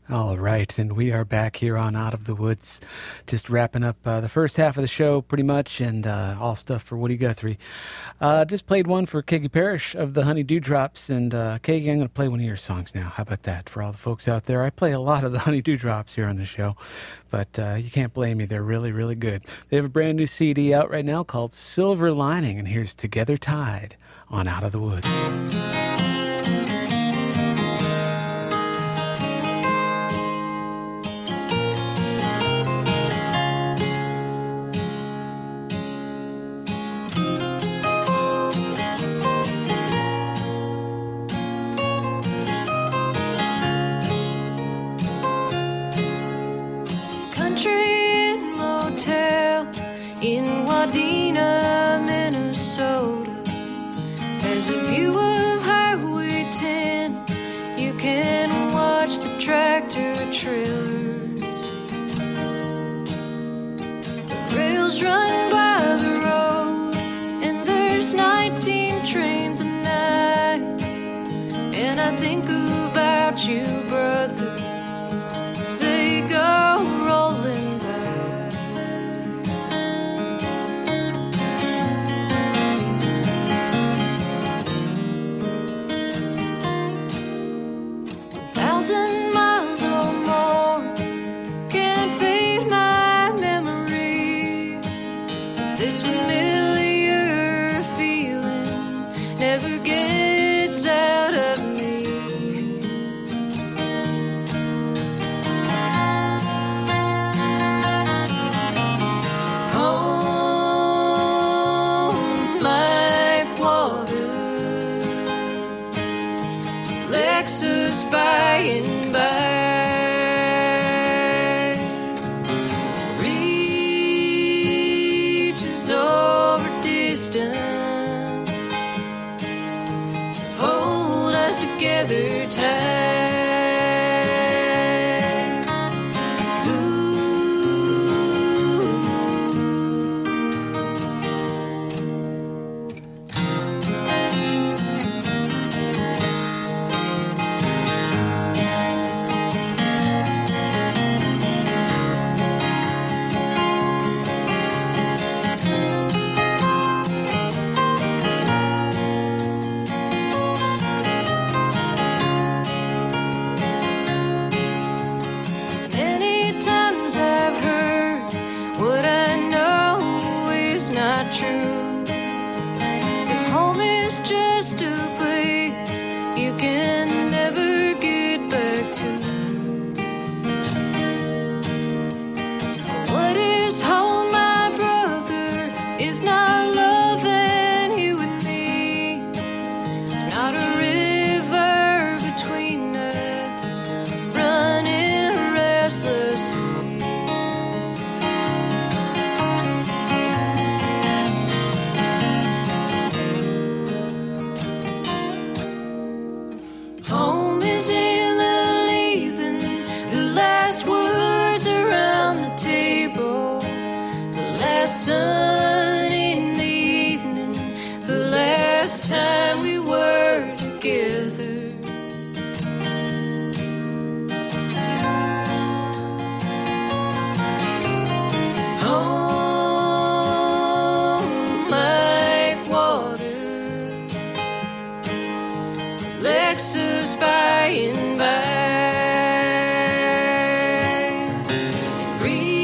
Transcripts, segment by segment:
All right, and we are back here on Out of the Woods, just wrapping up the first half of the show pretty much, and all stuff for Woody Guthrie. Just played one for Keggy Parrish of the Honey Dewdrops, and Keggy, I'm going to play one of your songs now. How about that for all the folks out there? I play a lot of the Honey Dewdrops here on the show, but you can't blame me. They're really, really good. They have a brand new CD out right now called Silver Lining, and here's Together Tied on Out of the Woods. In Wadena, Minnesota, there's a view of Highway 10. You can watch the tractor trailers. The rails run by the road, and there's 19 trains a night. And I think about you, brother, as they go rolling by. 1,000 miles or more can't fade my memory. This familiar feeling never gets out of me. Home like water, Lexus by and by, reaches over distance to hold us together tight. True, that home is just a place you can never get back to. What is home, my brother, if not love and you and me? If not a river between us running restlessly. Home is in the leaving, the last words around the table, the last sun in the evening, the last time we were together. Home like water, Lexus by and by, it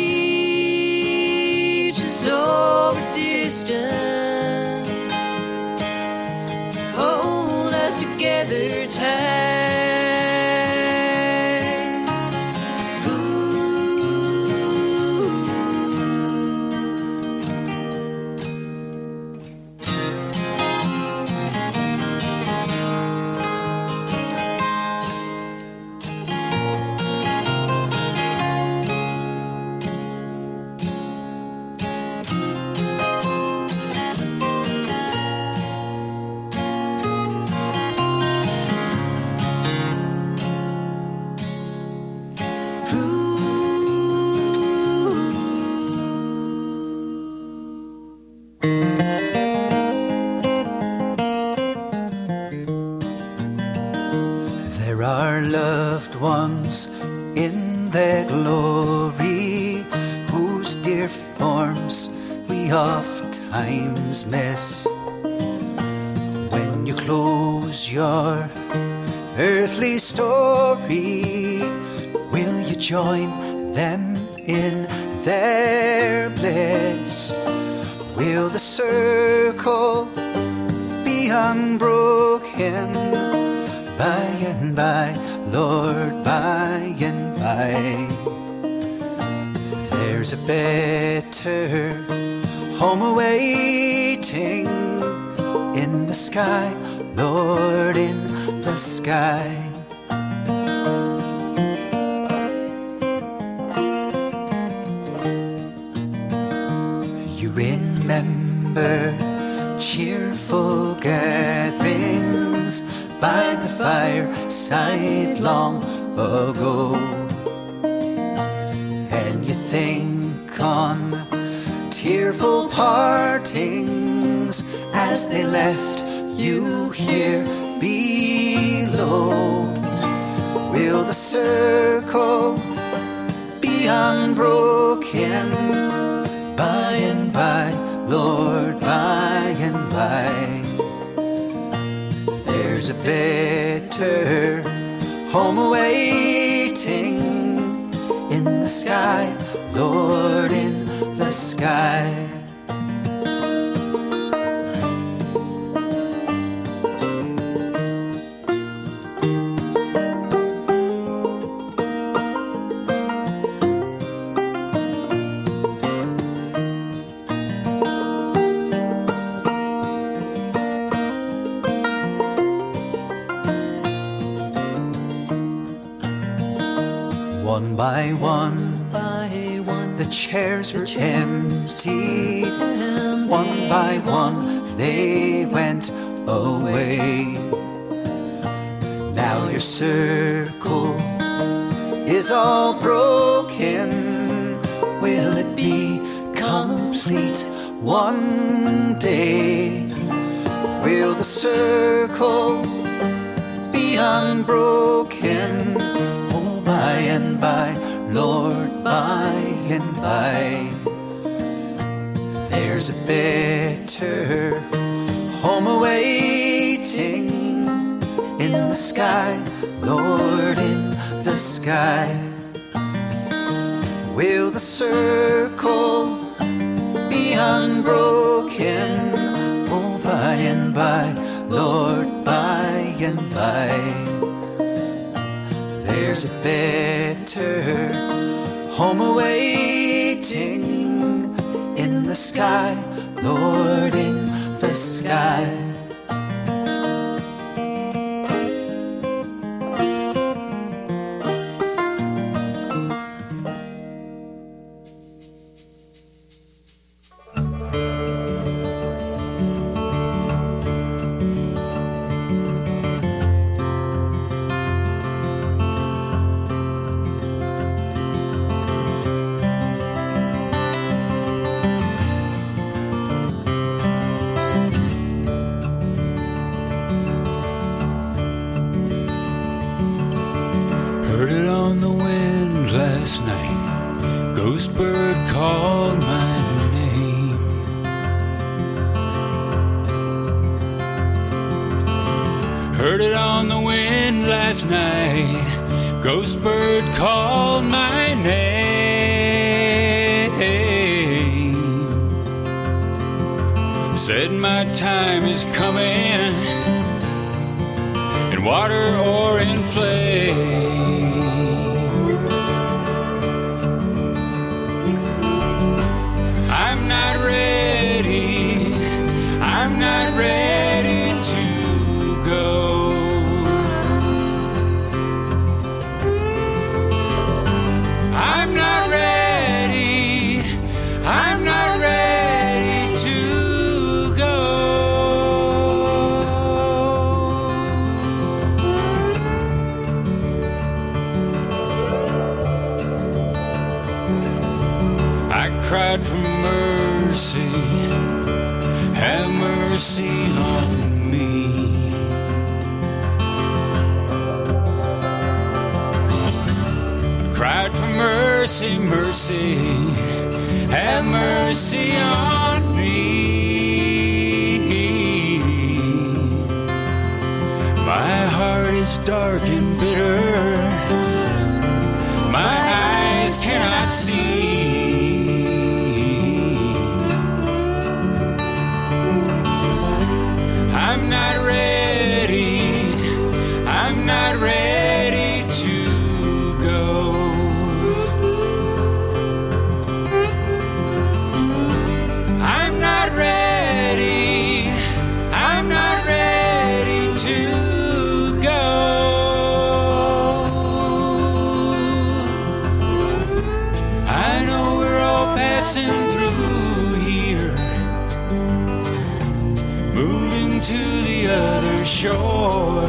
reaches over distance, hold us together tight. angels in their glory, whose dear forms we oft times miss. When you close your earthly story, will you join them in their bliss? Will the circle be unbroken by and by, Lord, by and by? There's a better home awaiting in the sky, Lord, in the sky. You remember cheerful gatherings by the fireside long ago, and you think on tearful partings as they left you here below. Will the circle be unbroken by and by, Lord, by and by? There's a better home awaiting in the sky, Lord, in the sky. One by one, the chairs were emptied. One by one, they went away. Now your circle is all broken. Will it be complete one day? Will the circle be unbroken? By and by, Lord, by and by. There's a better home awaiting in the sky, Lord, in the sky. Will the circle be unbroken? Oh, by and by, Lord, by and by. There's a better home awaiting in the sky, Lord, in the sky. Heard it on the wind last night. Ghost bird called my name. Heard it on the wind last night. Ghost bird called my name. Said my time is coming, in water or in flame. I'm not ready, I'm not ready to go. I'm not ready, I'm not ready to go. I cried for mercy, have mercy on me. cried for mercy, mercy, have mercy on me. My heart is dark and bitter, my eyes cannot see. I'm not ready to go. I'm not ready to go. I know we're all passing through here, moving to the other shore.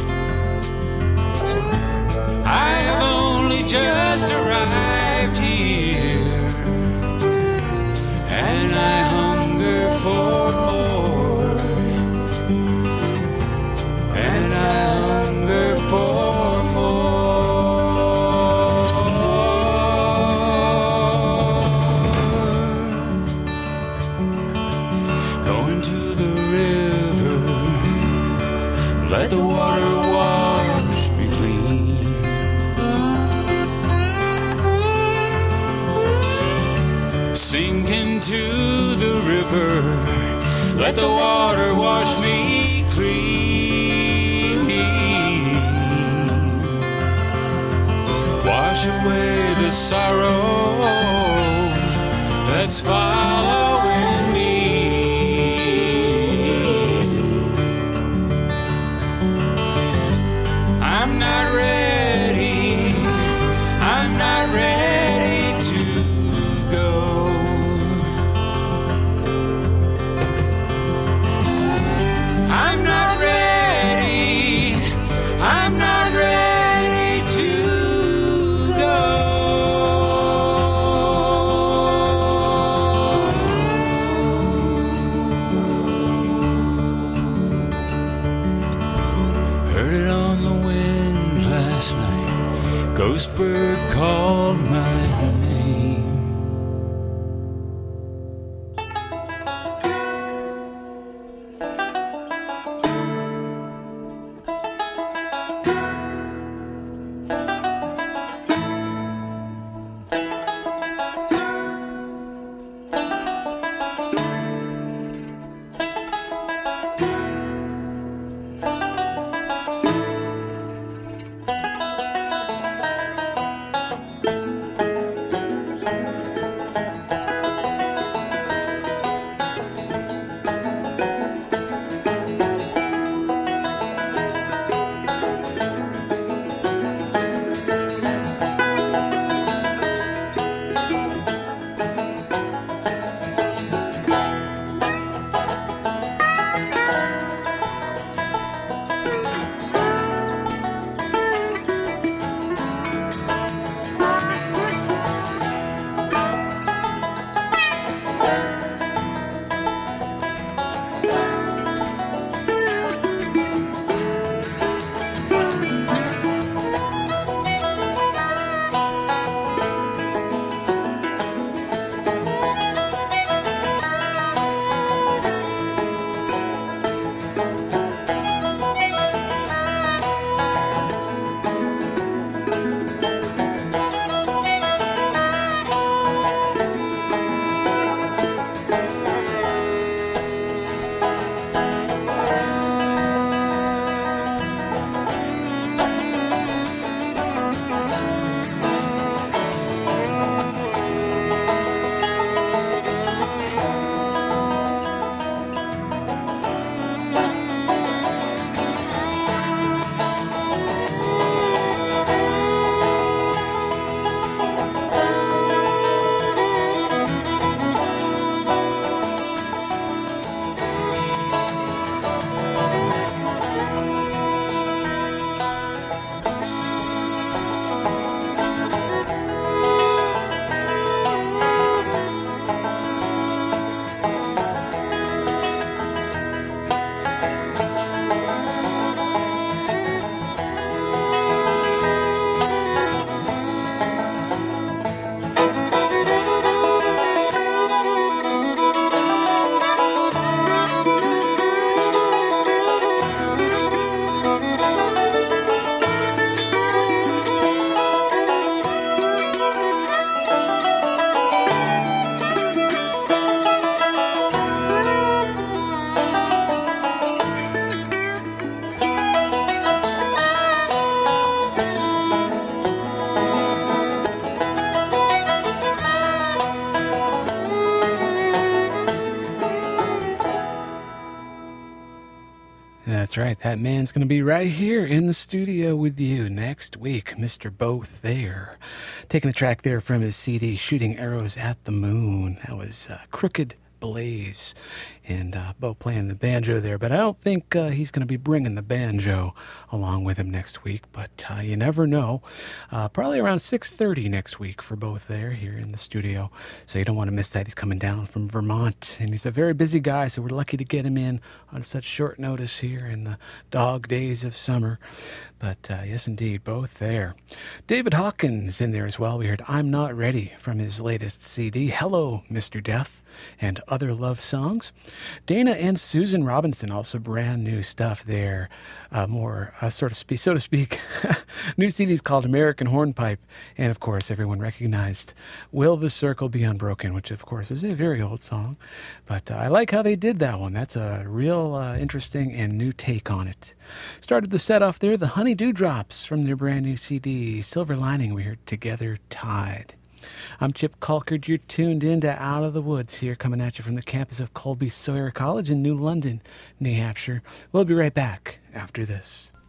I have only just arrived here, and I hunger for more, and I hunger for more. Going to the river, let the water wash me clean. Sink into the river, let the water wash me clean. Wash away the sorrow that's following me. I'm not ready to go. I'm not ready to go. Heard it on the wind last night, ghost bird called my name. right. That man's going to be right here in the studio with you next week, Mr. Bo Thayer. Taking a track there from his CD, Shooting Arrows at the Moon. That was Crooked Blaze. And Bo playing the banjo there. But I don't think he's going to be bringing the banjo along with him next week. But you never know. Probably around 6:30 next week for Bo Thayer here in the studio. So you don't want to miss that. He's coming down from Vermont. And he's a very busy guy, so we're lucky to get him in on such short notice here in the dog days of summer. But yes, indeed, Bo Thayer. David Hawkins in there as well. We heard I'm Not Ready from his latest CD, Hello, Mr. Death, and Other Love Songs. Dana and Susan Robinson, also brand new stuff there. More, so to speak, new CDs called American Hornpipe. And, of course, everyone recognized Will the Circle Be Unbroken, which, of course, is a very old song. But I like how they did that one. That's a real interesting and new take on it. Started the set off there, the Honey Dewdrops from their brand new CD, Silver Lining. We heard Together Tied. I'm Chip Colkard. You're tuned in to Out of the Woods here, coming at you from the campus of Colby Sawyer College in New London, New Hampshire. We'll be right back after this.